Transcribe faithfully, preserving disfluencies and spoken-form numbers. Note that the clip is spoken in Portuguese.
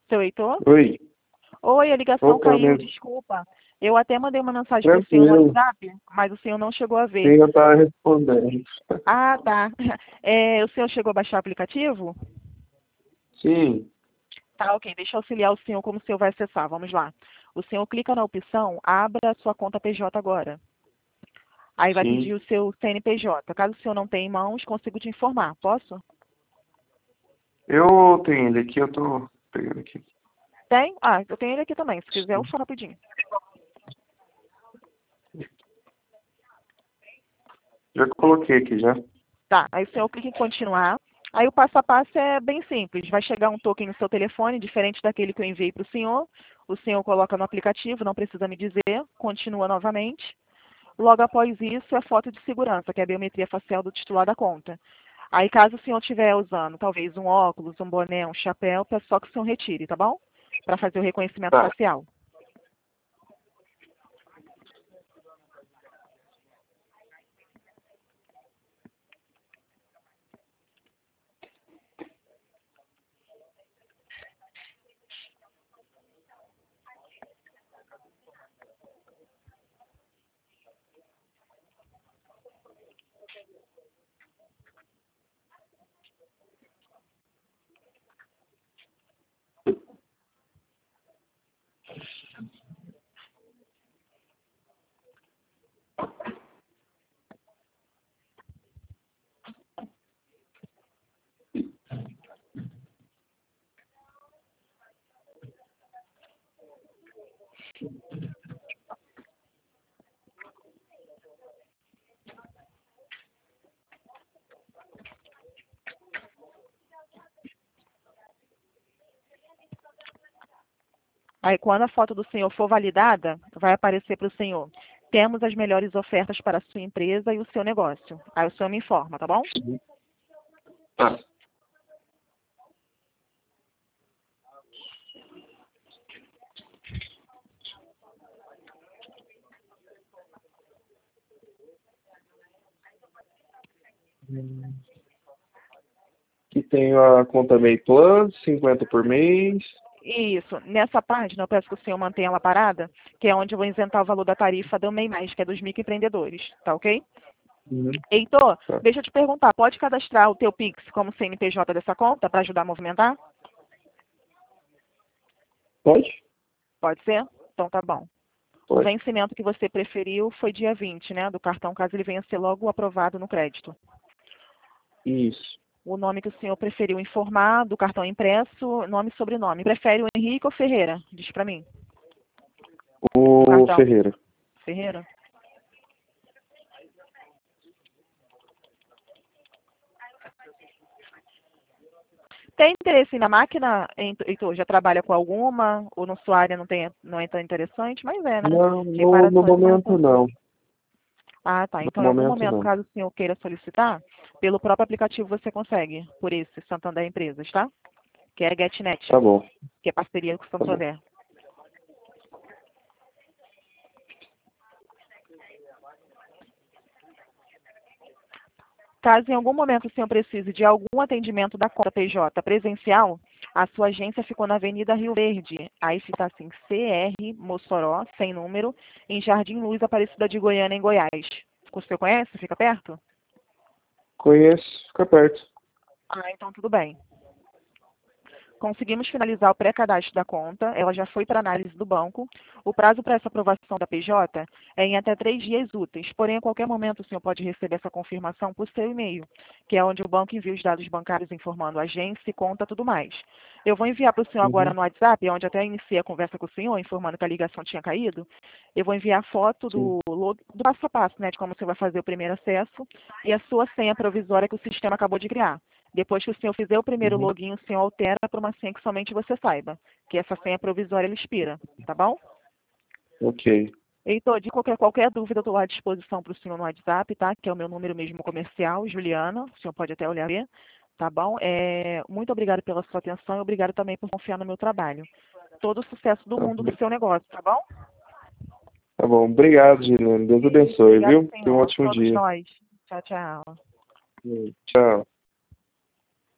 Seu Heitor? Oi. Oi, a ligação Opa, caiu, mesmo. desculpa. Eu até mandei uma mensagem para o senhor no Tranquilo. WhatsApp, mas o senhor não chegou a ver. Sim, eu estava respondendo. Ah, tá. É, o senhor chegou a baixar o aplicativo? Sim. Tá, ok. Deixa eu auxiliar o senhor como o senhor vai acessar. Vamos lá. O senhor clica na opção Abra sua conta P J agora. Aí vai pedir Sim. o seu C N P J. Caso o senhor não tenha em mãos, consigo te informar. Posso? Eu tenho ele aqui, eu tô pegando aqui. Tem? Ah, eu tenho ele aqui também. Se quiser, eu Sim. falo rapidinho. Já coloquei aqui já. Tá, aí o senhor clica em continuar. Aí o passo a passo é bem simples. Vai chegar um token no seu telefone, diferente daquele que eu enviei para o senhor. O senhor coloca no aplicativo, não precisa me dizer. Continua novamente. Logo após isso, é foto de segurança, que é a biometria facial do titular da conta. Aí, caso o senhor estiver usando talvez um óculos, um boné, um chapéu, é só que o senhor retire, tá bom? Para fazer o reconhecimento Tá. facial. Aí, quando a foto do senhor for validada, vai aparecer para o senhor: temos as melhores ofertas para a sua empresa e o seu negócio. Aí o senhor me informa, tá bom? Tá. Aqui tem a conta Mei Plus, cinquenta por mês. Isso. Nessa página, eu peço que o senhor mantenha ela parada, que é onde eu vou isentar o valor da tarifa do MEI Mais, que é dos microempreendedores, tá ok? Uhum. Heitor, Tá. deixa eu te perguntar, pode cadastrar o teu Pix como C N P J dessa conta para ajudar a movimentar? Pode? Pode ser? Então tá bom. O Pode. vencimento que você preferiu foi dia vinte, né, do cartão, caso ele venha a ser logo aprovado no crédito. Isso. O nome que o senhor preferiu informar do cartão impresso, nome e sobrenome. Prefere o Henrique ou Ferreira? Diz para mim. O O cartão. Ferreira. Ferreira? Tem interesse na máquina, Heitor? Já trabalha com alguma? Ou na sua área não, tem, não é tão interessante? Mas é, né? Não, no, no Reparações e momento manutenção. não. Ah, tá. No Então, em algum momento momento, não. caso o senhor queira solicitar, pelo próprio aplicativo você consegue, por esse Santander Empresas, tá? Que é a GetNet, Tá bom. que é parceria com o Tá bom. Santander. Caso em algum momento o senhor precise de algum atendimento da conta P J presencial, a sua agência ficou na Avenida Rio Verde. Aí fica assim, C R Mossoró, sem número, em Jardim Luz, Aparecida de Goiânia, em Goiás. O senhor conhece? Fica perto? Conheço, fica perto. Ah, então tudo bem. Conseguimos finalizar o pré-cadastro da conta, ela já foi para análise do banco. O prazo para essa aprovação da P J é em até três dias úteis, porém, a qualquer momento o senhor pode receber essa confirmação por seu e-mail, que é onde o banco envia os dados bancários informando a agência, conta, tudo mais. Eu vou enviar para o senhor agora Uhum. no WhatsApp, onde até iniciei a conversa com o senhor, informando que a ligação tinha caído. Eu vou enviar foto Sim. do, do passo a passo, né, de como você vai fazer o primeiro acesso e a sua senha provisória que o sistema acabou de criar. Depois que o senhor fizer o primeiro Uhum. login, o senhor altera para uma senha que somente você saiba, que essa senha provisória ela expira, tá bom? Ok. Heitor, de qualquer, qualquer dúvida, eu estou à disposição para o senhor no WhatsApp, tá? Que é o meu número mesmo comercial, Juliana, o senhor pode até olhar aí, tá bom? É, muito obrigada pela sua atenção e obrigado também por confiar no meu trabalho. Todo o sucesso do Tá mundo bom. do seu negócio, tá bom? Tá bom. Obrigado, Juliano. Deus Isso, abençoe, obrigado, viu? Tenha um senhor. ótimo Todos dia. nós. Tchau, tchau. Tchau.